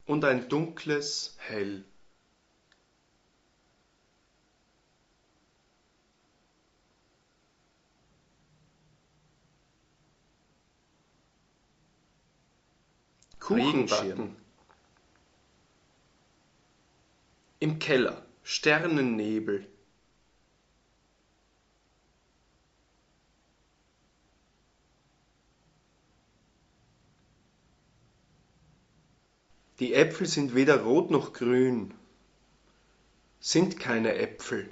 und ein dunkles Hell. Kuchen backen. Im Keller Sternennebel. Die Äpfel sind weder rot noch grün, sind keine Äpfel.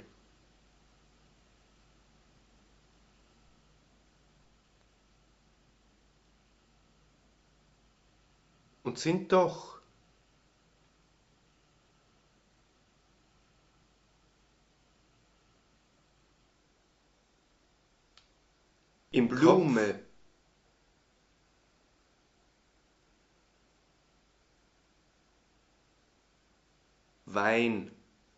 Und sind doch. Im Blume. Wein.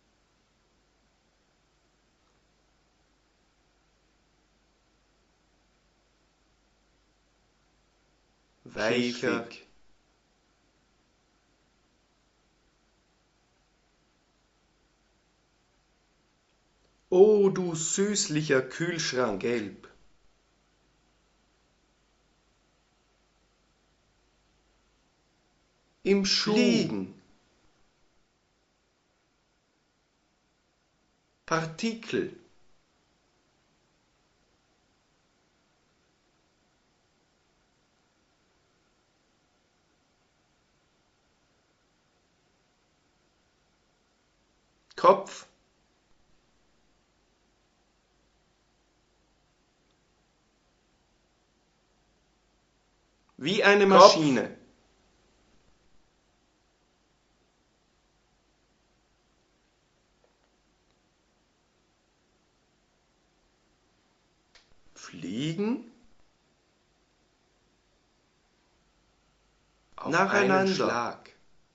Weicher. O du süßlicher Kühlschrank gelb. Im Fliegen. Partikel. Kopf. Wie eine Maschine. Fliegen. Auf nacheinander. Einen Schlag.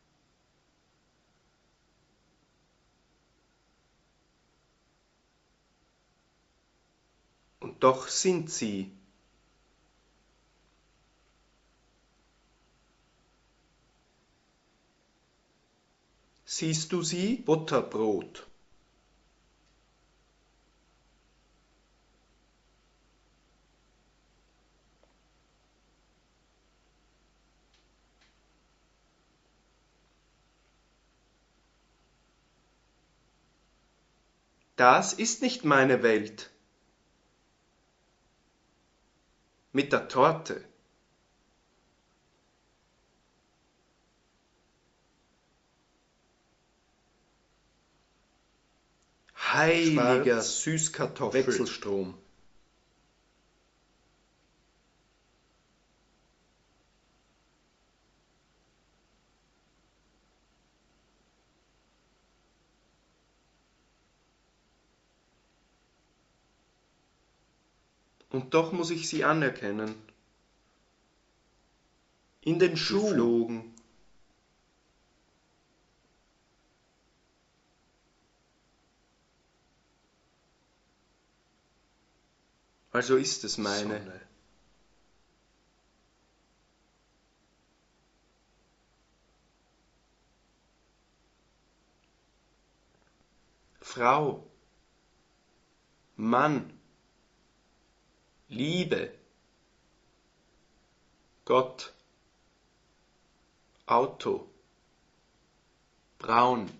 Und doch sind sie. Siehst du sie? Butterbrot. Das ist nicht meine Welt. Mit der Torte. Heiliger Süßkartoffel. Wechselstrom. Und doch muss ich sie anerkennen. In den Schuh geflogen. Also ist es meine. Sonne. Frau. Mann. Liebe. Gott. Auto. Braun.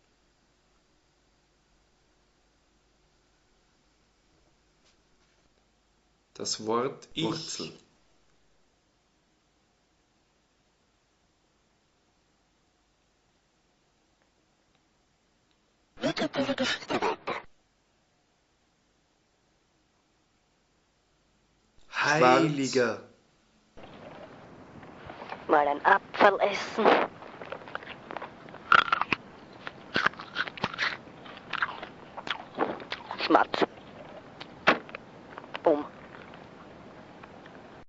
Das Wort Ich. Wurzel. Heiliger. Mal ein Apfel essen. Schmatz.